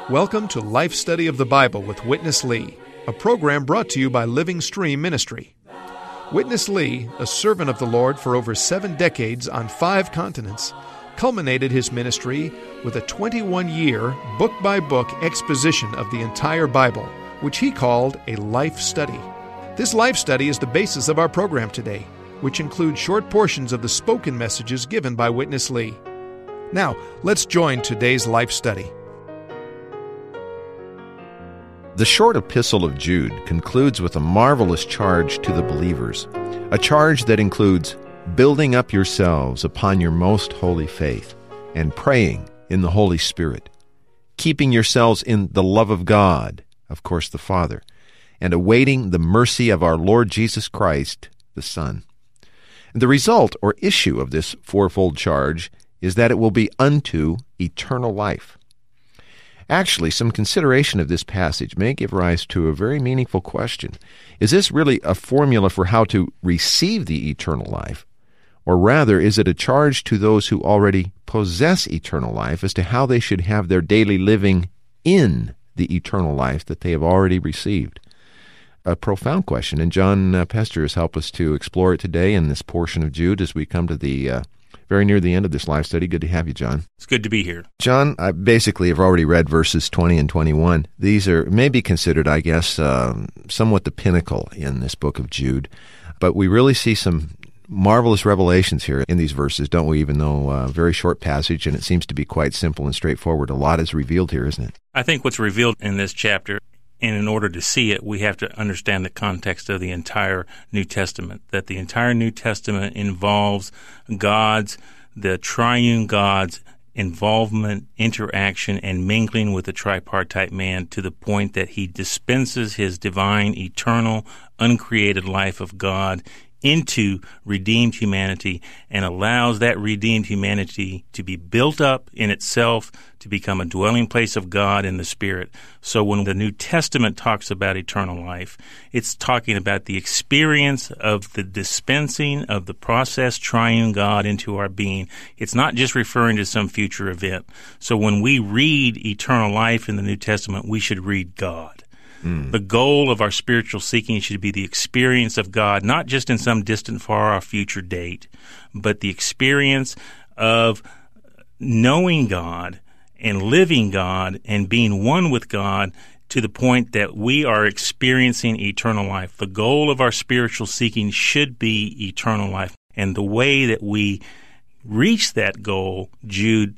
Welcome to Life Study of the Bible with Witness Lee, a program brought to you by Living Stream Ministry. Witness Lee, a servant of the Lord for over 7 decades on 5 continents, culminated his ministry with a 21-year, book-by-book exposition of the entire Bible, which he called a life study. This life study is the basis of our program today, which includes short portions of the spoken messages given by Witness Lee. Now, let's join today's life study. The short epistle of Jude concludes with a marvelous charge to the believers, a charge that includes building up yourselves upon your most holy faith and praying in the Holy Spirit, keeping yourselves in the love of God, of course the Father, and awaiting the mercy of our Lord Jesus Christ, the Son. And the result or issue of this fourfold charge is that it will be unto eternal life. Actually, some consideration of this passage may give rise to a very meaningful question. Is this really a formula for how to receive the eternal life? Or rather, is it a charge to those who already possess eternal life as to how they should have their daily living in the eternal life that they have already received? A profound question, and John Pester has helped us to explore it today in this portion of Jude as we come to the very near the end of this life study. Good to have you, John. It's good to be here. John, I basically have already read verses 20 and 21. These are maybe considered, I guess, somewhat the pinnacle in this book of Jude, but we really see some marvelous revelations here in these verses, don't we? Even though a very short passage, and it seems to be quite simple and straightforward. A lot is revealed here, isn't it? I think what's revealed in this chapter, and in order to see it, we have to understand the context of the entire New Testament, that the entire New Testament involves the triune God's involvement, interaction, and mingling with the tripartite man to the point that he dispenses his divine, eternal, uncreated life of God into redeemed humanity and allows that redeemed humanity to be built up in itself to become a dwelling place of God in the Spirit. So when the New Testament talks about eternal life, it's talking about the experience of the dispensing of the process triune God into our being. It's not just referring to some future event. So when we read eternal life in the New Testament, we should read God. The goal of our spiritual seeking should be the experience of God, not just in some distant, far-off future date, but the experience of knowing God and living God and being one with God to the point that we are experiencing eternal life. The goal of our spiritual seeking should be eternal life. And the way that we reach that goal, Jude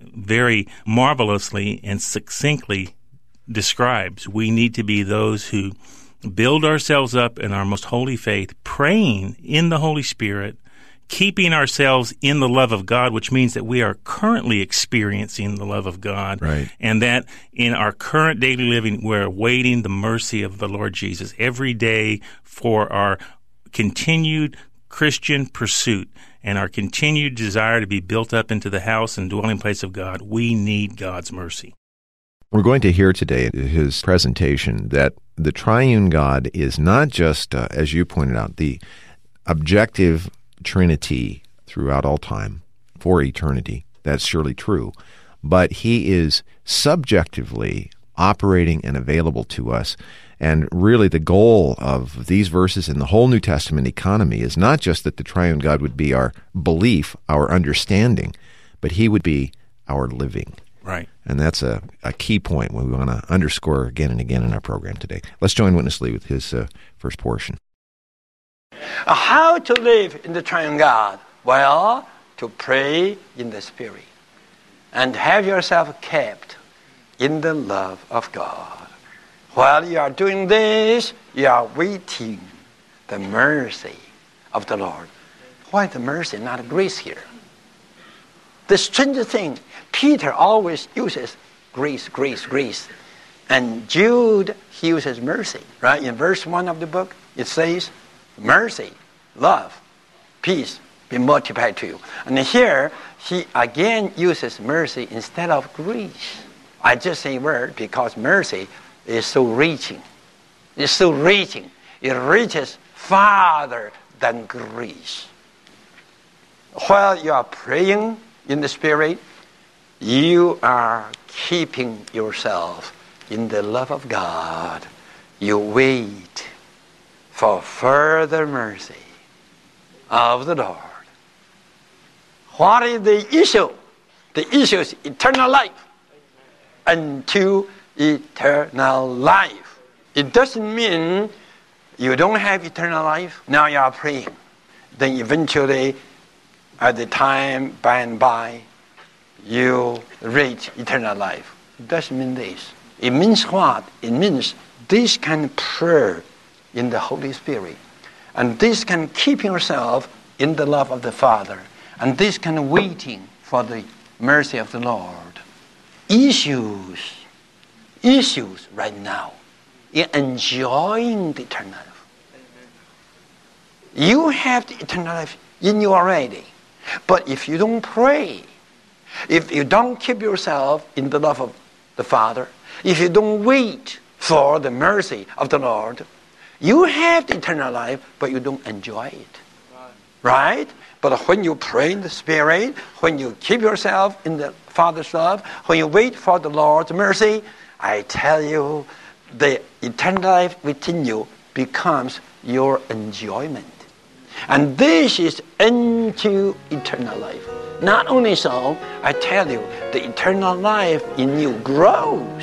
very marvelously and succinctly describes. We need to be those who build ourselves up in our most holy faith, praying in the Holy Spirit, keeping ourselves in the love of God, which means that we are currently experiencing the love of God, right, and that in our current daily living, we're awaiting the mercy of the Lord Jesus every day for our continued Christian pursuit and our continued desire to be built up into the house and dwelling place of God. We need God's mercy. We're going to hear today in his presentation that the triune God is not just, as you pointed out, the objective Trinity throughout all time for eternity. That's surely true. But he is subjectively operating and available to us. And really the goal of these verses in the whole New Testament economy is not just that the triune God would be our belief, our understanding, but he would be our living. Right. And that's a key point we want to underscore again and again in our program today. Let's join Witness Lee with his first portion. How to live in the triune God? Well, to pray in the Spirit and have yourself kept in the love of God. While you are doing this, you are waiting the mercy of the Lord. Why the mercy, not grace here? The strange thing, Peter always uses grace, grace, grace. And Jude, he uses mercy, right? In verse 1 of the book, it says, mercy, love, peace be multiplied to you. And here, he again uses mercy instead of grace. I just say word because mercy is so reaching. It's so reaching. It reaches farther than grace. While you are praying in the Spirit, you are keeping yourself in the love of God. You wait for further mercy of the Lord. What is the issue? The issue is eternal life. Unto eternal life. It doesn't mean you don't have eternal life. Now you are praying. Then eventually, at the time by and by, you reach eternal life. It doesn't mean this. It means what? It means this kind of prayer in the Holy Spirit. And this kind of keeping yourself in the love of the Father. And this kind of waiting for the mercy of the Lord. Issues right now in enjoying the eternal life. You have the eternal life in you already. But if you don't pray, if you don't keep yourself in the love of the Father, if you don't wait for the mercy of the Lord, you have the eternal life, but you don't enjoy it. Right? But when you pray in the Spirit, when you keep yourself in the Father's love, when you wait for the Lord's mercy, I tell you, the eternal life within you becomes your enjoyment. And this is into eternal life. Not only so, I tell you, the eternal life in you grows.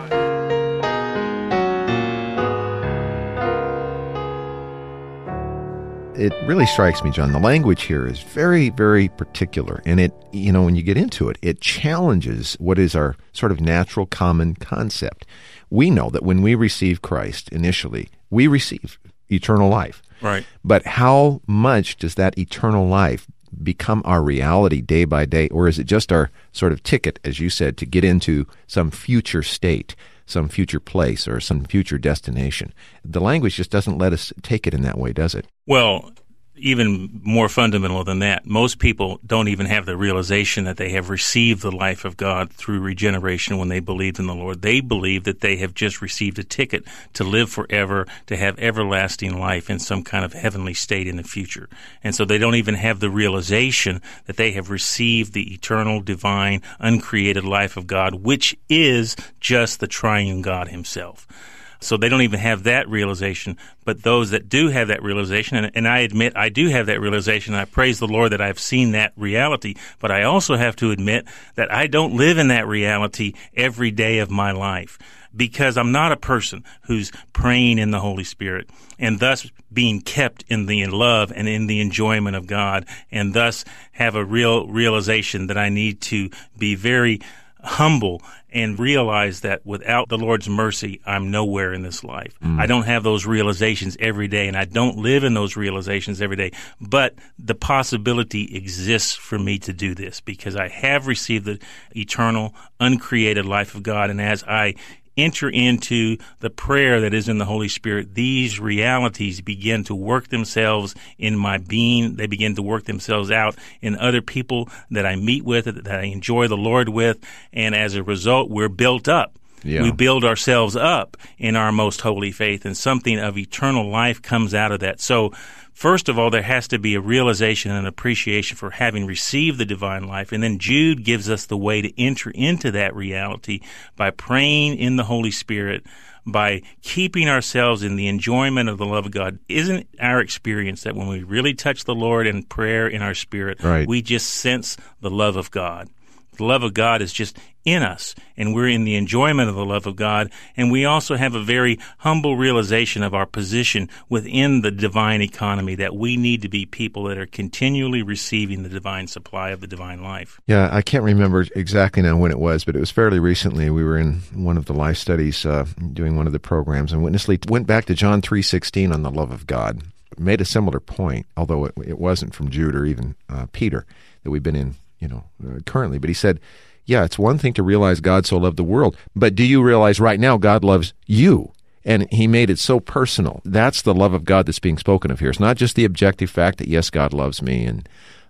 It really strikes me, John, the language here is very, very particular. And it, when you get into it, it challenges what is our sort of natural common concept. We know that when we receive Christ initially, we receive eternal life. Right. But how much does that eternal life become our reality day by day? Or is it just our sort of ticket, as you said, to get into some future state, some future place, or some future destination? The language just doesn't let us take it in that way, does it? Well, even more fundamental than that, most people don't even have the realization that they have received the life of God through regeneration when they believed in the Lord. They believe that they have just received a ticket to live forever, to have everlasting life in some kind of heavenly state in the future. And so they don't even have the realization that they have received the eternal, divine, uncreated life of God, which is just the triune God himself. So they don't even have that realization. But those that do have that realization, and I admit I do have that realization, and I praise the Lord that I've seen that reality, but I also have to admit that I don't live in that reality every day of my life, because I'm not a person who's praying in the Holy Spirit and thus being kept in the love and in the enjoyment of God, and thus have a real realization that I need to be very humble and realize that without the Lord's mercy, I'm nowhere in this life. I don't have those realizations every day, and I don't live in those realizations every day. But the possibility exists for me to do this because I have received the eternal, uncreated life of God. And as I enter into the prayer that is in the Holy Spirit, these realities begin to work themselves in my being. They begin to work themselves out in other people that I meet with, that I enjoy the Lord with, and as a result, we're built up. Yeah. We build ourselves up in our most holy faith, and something of eternal life comes out of that. So, first of all, there has to be a realization and appreciation for having received the divine life. And then Jude gives us the way to enter into that reality by praying in the Holy Spirit, by keeping ourselves in the enjoyment of the love of God. Isn't our experience that when we really touch the Lord in prayer in our spirit, right, we just sense the love of God? The love of God is just in us, and we're in the enjoyment of the love of God, and we also have a very humble realization of our position within the divine economy, that we need to be people that are continually receiving the divine supply of the divine life. Yeah, I can't remember exactly now when it was, but it was fairly recently. We were in one of the life studies doing one of the programs, and Witness Lee went back to John 3:16 on the love of God, made a similar point, although it wasn't from Jude or even Peter that we've been in currently. But he said, yeah, it's one thing to realize God so loved the world, but do you realize right now God loves you? And he made it so personal. That's the love of God that's being spoken of here. It's not just the objective fact that, yes, God loves me, and,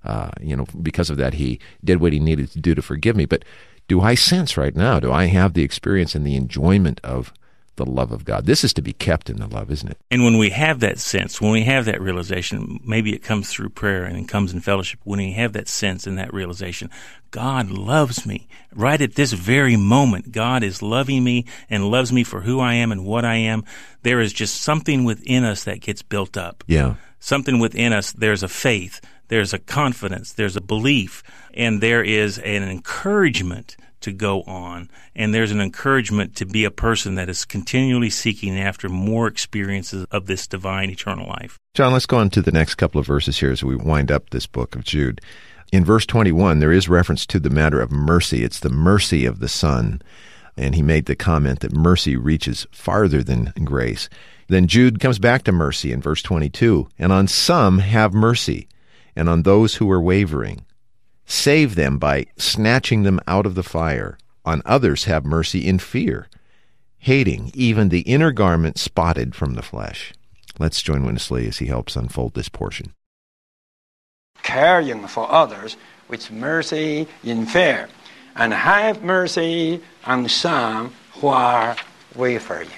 because of that he did what he needed to do to forgive me. But do I sense right now, do I have the experience and the enjoyment of the love of God. This is to be kept in the love, isn't it? And when we have that sense, when we have that realization, maybe it comes through prayer and it comes in fellowship, when we have that sense and that realization, God loves me. Right at this very moment, God is loving me and loves me for who I am and what I am. There is just something within us that gets built up. Yeah. Something within us, there's a faith, there's a confidence, there's a belief, and there is an encouragement to go on, and there's an encouragement to be a person that is continually seeking after more experiences of this divine eternal life. John, let's go on to the next couple of verses here as we wind up this book of Jude. In verse 21, there is reference to the matter of mercy. It's the mercy of the Son, and he made the comment that mercy reaches farther than grace. Then Jude comes back to mercy in verse 22, and on some have mercy, and on those who are wavering. Save them by snatching them out of the fire. On others have mercy in fear, hating even the inner garment spotted from the flesh. Let's join Witness Lee as he helps unfold this portion. Caring for others with mercy in fear, and have mercy on some who are wavering.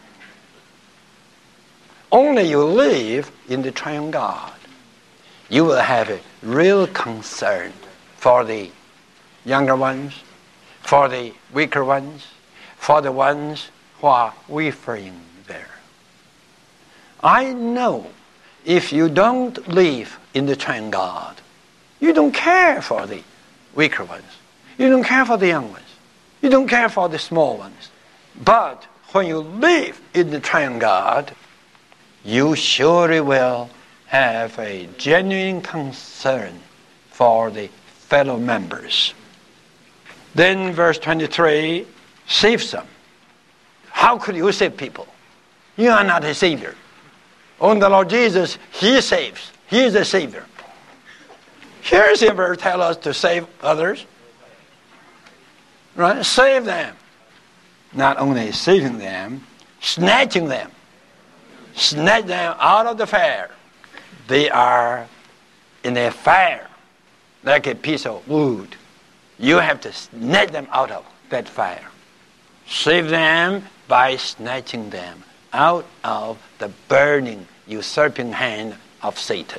Only you live in the triune God, you will have a real concern for the younger ones, for the weaker ones, for the ones who are wavering there. I know if you don't live in the triune God, you don't care for the weaker ones. You don't care for the young ones. You don't care for the small ones. But when you live in the triune God, you surely will have a genuine concern for the fellow members. Then verse 23, save them. How could you save people? You are not a savior. Only the Lord Jesus, He saves. He is a savior. Here's the verse tell us to save others. Right? Save them. Not only saving them, snatching them. Snatch them out of the fire. They are in a fire, like a piece of wood. You have to snatch them out of that fire. Save them by snatching them out of the burning, usurping hand of Satan.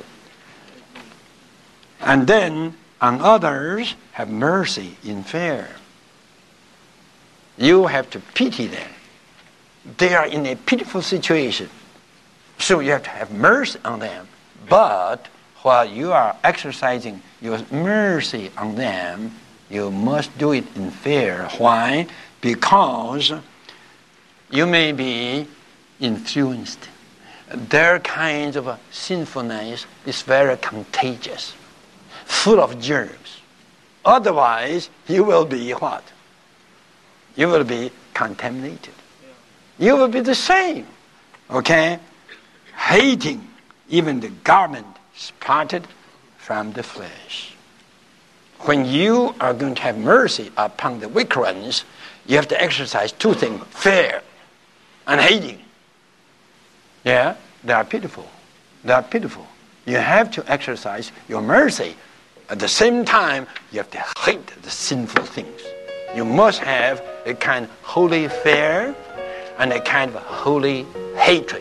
And then on others, have mercy in fear. You have to pity them. They are in a pitiful situation. So you have to have mercy on them. But while you are exercising your mercy on them, you must do it in fear. Why? Because you may be influenced. Their kind of sinfulness is very contagious, full of germs. Otherwise, you will be what? You will be contaminated. You will be the same. Okay? Hating even the garment spotted from the flesh. When you are going to have mercy upon the wicked ones, you have to exercise two things, fear and hating. Yeah, they are pitiful. They are pitiful. You have to exercise your mercy. At the same time, you have to hate the sinful things. You must have a kind of holy fear and a kind of holy hatred.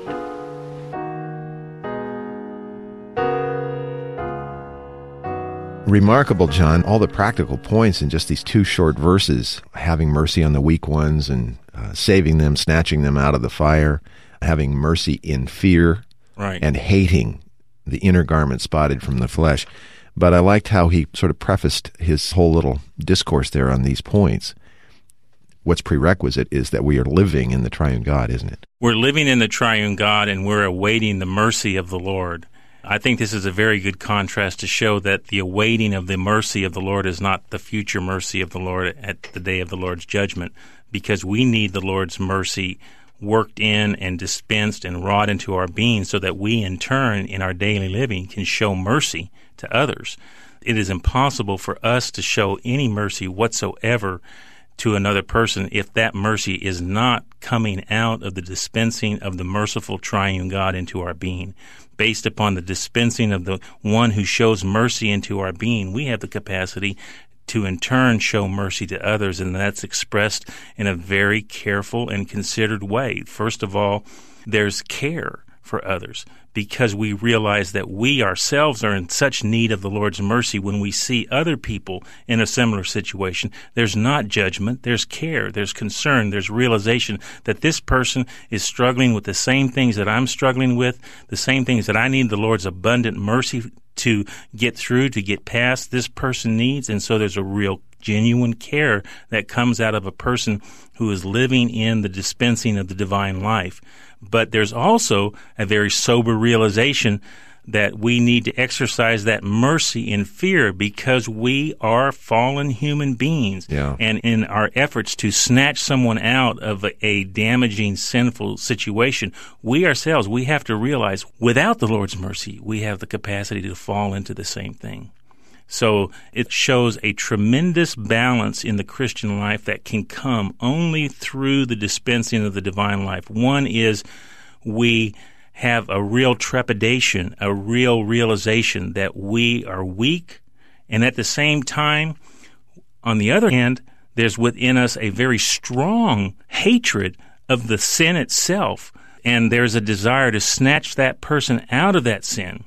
Remarkable, John, all the practical points in just these two short verses, having mercy on the weak ones and saving them, snatching them out of the fire, having mercy in fear, right, and hating the inner garment spotted from the flesh. But I liked how he sort of prefaced his whole little discourse there on these points. What's prerequisite is that we are living in the triune God, isn't it? We're living in the triune God, and we're awaiting the mercy of the Lord. I think this is a very good contrast to show that the awaiting of the mercy of the Lord is not the future mercy of the Lord at the day of the Lord's judgment, because we need the Lord's mercy worked in and dispensed and wrought into our being so that we in turn in our daily living can show mercy to others. It is impossible for us to show any mercy whatsoever to another person if that mercy is not coming out of the dispensing of the merciful triune God into our being. Based upon the dispensing of the one who shows mercy into our being, we have the capacity to in turn show mercy to others, and that's expressed in a very careful and considered way. First of all, there's care for others, because we realize that we ourselves are in such need of the Lord's mercy. When we see other people in a similar situation, there's not judgment, there's care, there's concern, there's realization that this person is struggling with the same things that I'm struggling with, the same things that I need the Lord's abundant mercy to get through, to get past, this person needs. And so there's a real genuine care that comes out of a person who is living in the dispensing of the divine life. But there's also a very sober realization that we need to exercise that mercy in fear, because we are fallen human beings. Yeah. And in our efforts to snatch someone out of a damaging, sinful situation, we ourselves, we have to realize without the Lord's mercy, we have the capacity to fall into the same thing. So it shows a tremendous balance in the Christian life that can come only through the dispensing of the divine life. One is we have a real trepidation, a real realization that we are weak, and at the same time, on the other hand, there's within us a very strong hatred of the sin itself, and there's a desire to snatch that person out of that sin.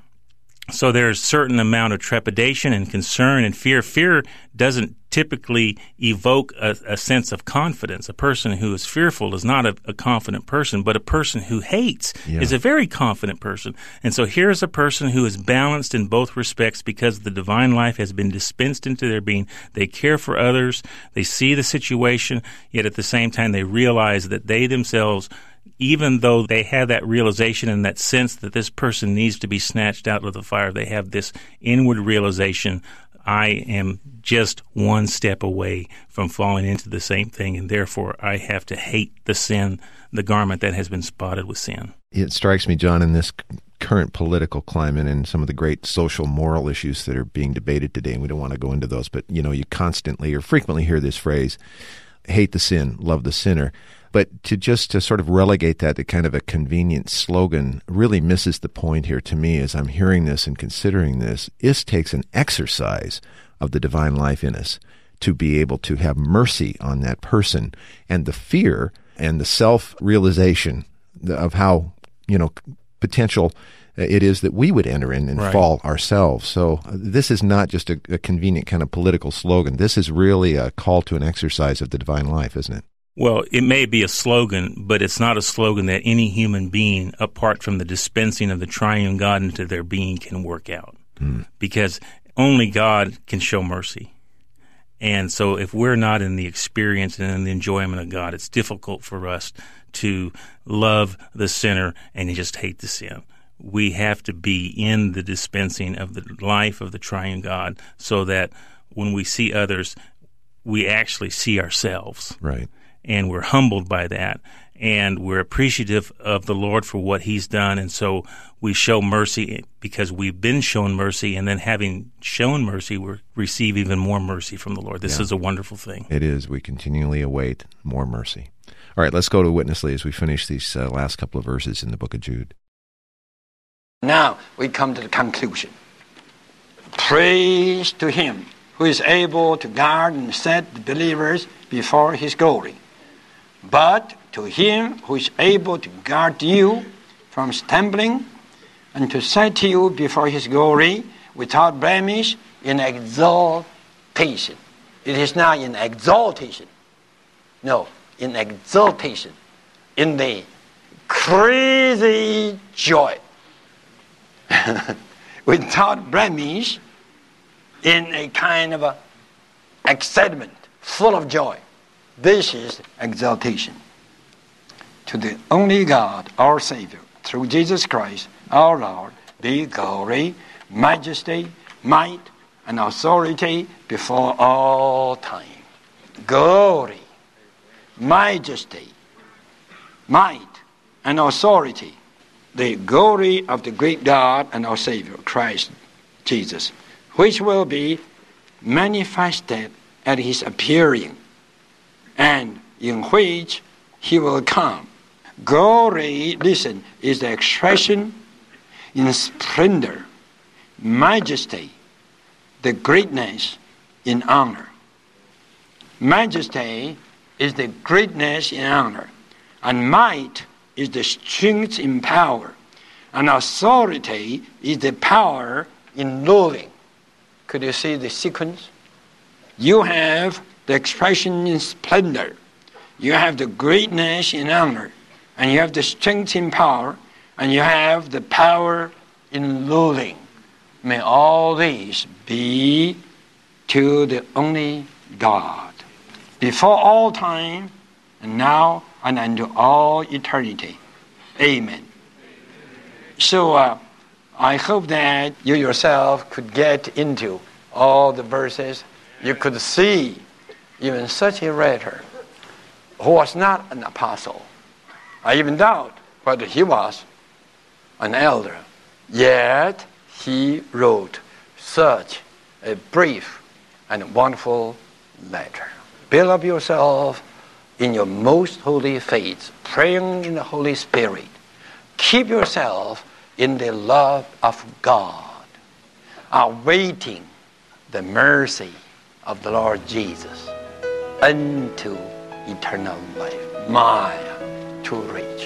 So there's a certain amount of trepidation and concern and fear. Fear doesn't typically evoke a sense of confidence. A person who is fearful is not a confident person, but a person who hates is a very confident person. And so here's a person who is balanced in both respects because the divine life has been dispensed into their being. They care for others. They see the situation, yet at the same time they realize that they themselves, even though they have that realization and that sense that this person needs to be snatched out of the fire, they have this inward realization, I am just one step away from falling into the same thing, and therefore I have to hate the sin, the garment that has been spotted with sin. It strikes me, John, in this current political climate and some of the great social moral issues that are being debated today, and we don't want to go into those, but you constantly or frequently hear this phrase, hate the sin, love the sinner. But to sort of relegate that to kind of a convenient slogan really misses the point here to me as I'm hearing this and considering this. It takes an exercise of the divine life in us to be able to have mercy on that person, and the fear and the self-realization of how, potential it is that we would enter in and fall ourselves. So this is not just a convenient kind of political slogan. This is really a call to an exercise of the divine life, isn't it? Well, it may be a slogan, but it's not a slogan that any human being, apart from the dispensing of the triune God into their being, can work out. Because only God can show mercy. And so if we're not in the experience and in the enjoyment of God, it's difficult for us to love the sinner and just hate the sin. We have to be in the dispensing of the life of the triune God so that when we see others, we actually see ourselves. Right. And we're humbled by that, and we're appreciative of the Lord for what He's done, and so we show mercy because we've been shown mercy, and then having shown mercy, we receive even more mercy from the Lord. This is a wonderful thing. It is. We continually await more mercy. All right, let's go to Witness Lee as we finish these last couple of verses in the book of Jude. Now we come to the conclusion. Praise to Him who is able to guard and set the believers before His glory. But to Him who is able to guard you from stumbling and to set you before His glory without blemish in exaltation. It is not in exaltation. No, in exaltation. In the crazy joy. Without blemish, in a kind of excitement, full of joy. This is exaltation. To the only God, our Savior, through Jesus Christ, our Lord, be glory, majesty, might, and authority before all time. Glory, majesty, might, and authority. The glory of the great God and our Savior, Christ Jesus, which will be manifested at His appearing, and in which He will come. Glory, listen, is the expression in splendor, majesty, the greatness in honor. Majesty is the greatness in honor, and might is the strength in power, and authority is the power in ruling. Could you see the sequence? You have the expression in splendor, you have the greatness in honor, and you have the strength in power, and you have the power in ruling. May all these be to the only God, before all time, and now, and unto all eternity. Amen. So I hope that you yourself could get into all the verses. You could see even such a writer who was not an apostle. I even doubt whether he was an elder. Yet he wrote such a brief and wonderful letter. Build up yourself in your most holy faith, praying in the Holy Spirit. Keep yourself in the love of God, awaiting the mercy of the Lord Jesus unto eternal life. Mile to reach.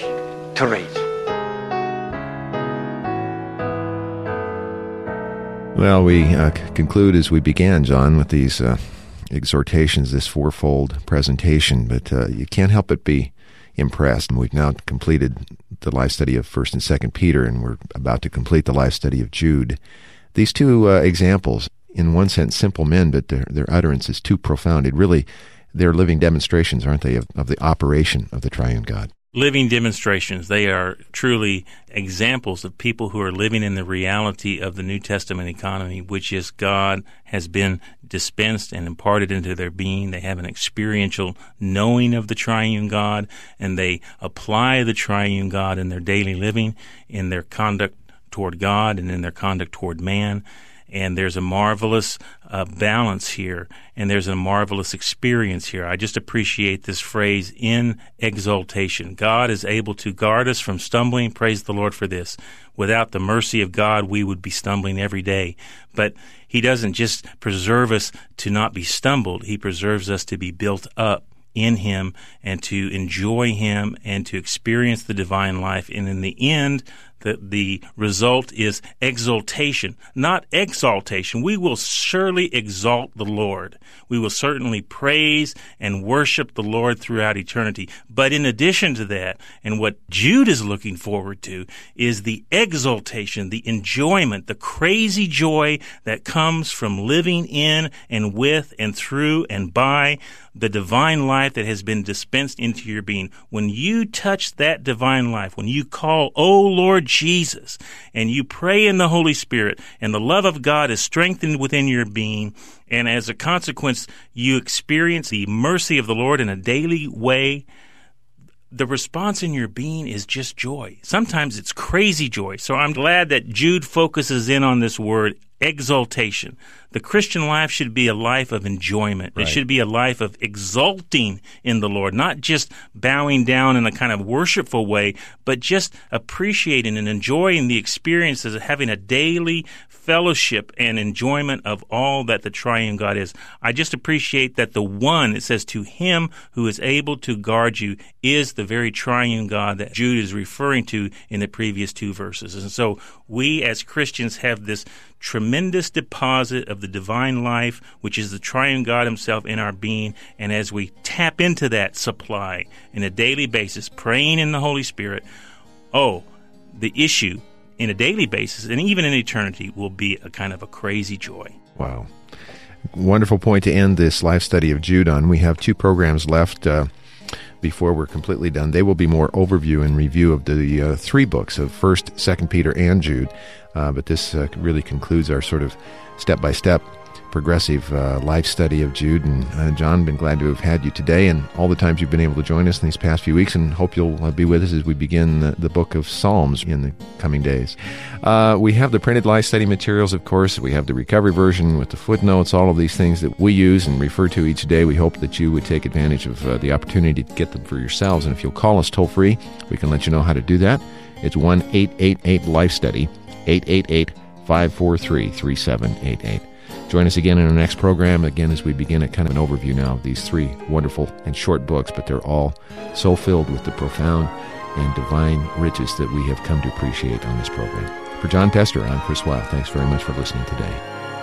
Well, we conclude as we began, John, with these exhortations, this fourfold presentation, but you can't help but be impressed. And we've now completed the life study of 1st and 2nd Peter, and we're about to complete the life study of Jude. These two examples, in one sense, simple men, but their utterance is too profound. They're living demonstrations, aren't they, of the operation of the triune God? Living demonstrations. They are truly examples of people who are living in the reality of the New Testament economy, which is God has been dispensed and imparted into their being. They have an experiential knowing of the triune God, and they apply the triune God in their daily living, in their conduct toward God and in their conduct toward man. And there's a marvelous balance here, and there's a marvelous experience here. I just appreciate this phrase, in exaltation. God is able to guard us from stumbling. Praise the Lord for this. Without the mercy of God, we would be stumbling every day. But He doesn't just preserve us to not be stumbled. He preserves us to be built up in Him and to enjoy Him and to experience the divine life. And in the end, the result is exaltation, not exaltation. We will surely exalt the Lord. We will certainly praise and worship the Lord throughout eternity. But in addition to that, and what Jude is looking forward to, is the exaltation, the enjoyment, the crazy joy that comes from living in and with and through and by the divine life that has been dispensed into your being. When you touch that divine life, when you call, "O Lord Jesus," and you pray in the Holy Spirit, and the love of God is strengthened within your being, and as a consequence, you experience the mercy of the Lord in a daily way, the response in your being is just joy. Sometimes it's crazy joy. So I'm glad that Jude focuses in on this word, exaltation. The Christian life should be a life of enjoyment. Right. It should be a life of exulting in the Lord, not just bowing down in a kind of worshipful way, but just appreciating and enjoying the experiences of having a daily fellowship and enjoyment of all that the triune God is. I just appreciate that the one, it says, to Him who is able to guard you, is the very triune God that Jude is referring to in the previous two verses. And so we as Christians have this tremendous deposit of the divine life, which is the triune God Himself in our being. And as we tap into that supply in a daily basis, praying in the Holy Spirit, the issue in a daily basis and even in eternity will be a kind of a crazy joy. Wow. Wonderful point to end this life study of Jude on. We have two programs left before we're completely done. They will be more overview and review of the three books of 1st, 2nd Peter, and Jude. But this really concludes our sort of step-by-step progressive life study of Jude. And John, been glad to have had you today and all the times you've been able to join us in these past few weeks, and hope you'll be with us as we begin the book of Psalms in the coming days. We have the printed life study materials, of course. We have the recovery version with the footnotes, all of these things that we use and refer to each day. We hope that you would take advantage of the opportunity to get them for yourselves. And if you'll call us toll-free, we can let you know how to do that. It's 1-888-LIFE-STUDY, 888-543-3788. Join us again in our next program, again, as we begin at kind of an overview now of these 3 wonderful and short books, but they're all so filled with the profound and divine riches that we have come to appreciate on this program. For John Tester, I'm Chris Weil. Thanks very much for listening today.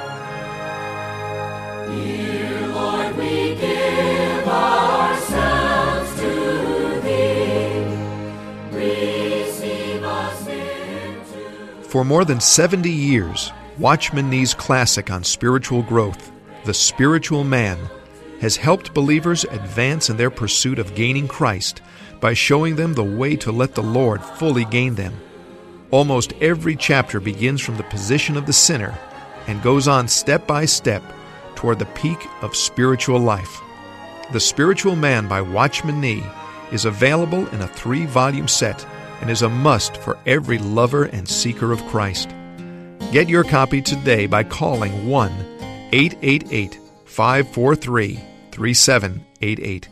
Dear Lord, we give ourselves to Thee. Receive us into... For more than 70 years, Watchman Nee's classic on spiritual growth, The Spiritual Man, has helped believers advance in their pursuit of gaining Christ by showing them the way to let the Lord fully gain them. Almost every chapter begins from the position of the sinner and goes on step by step toward the peak of spiritual life. The Spiritual Man by Watchman Nee is available in a 3-volume set and is a must for every lover and seeker of Christ. Get your copy today by calling 1-888-543-3788.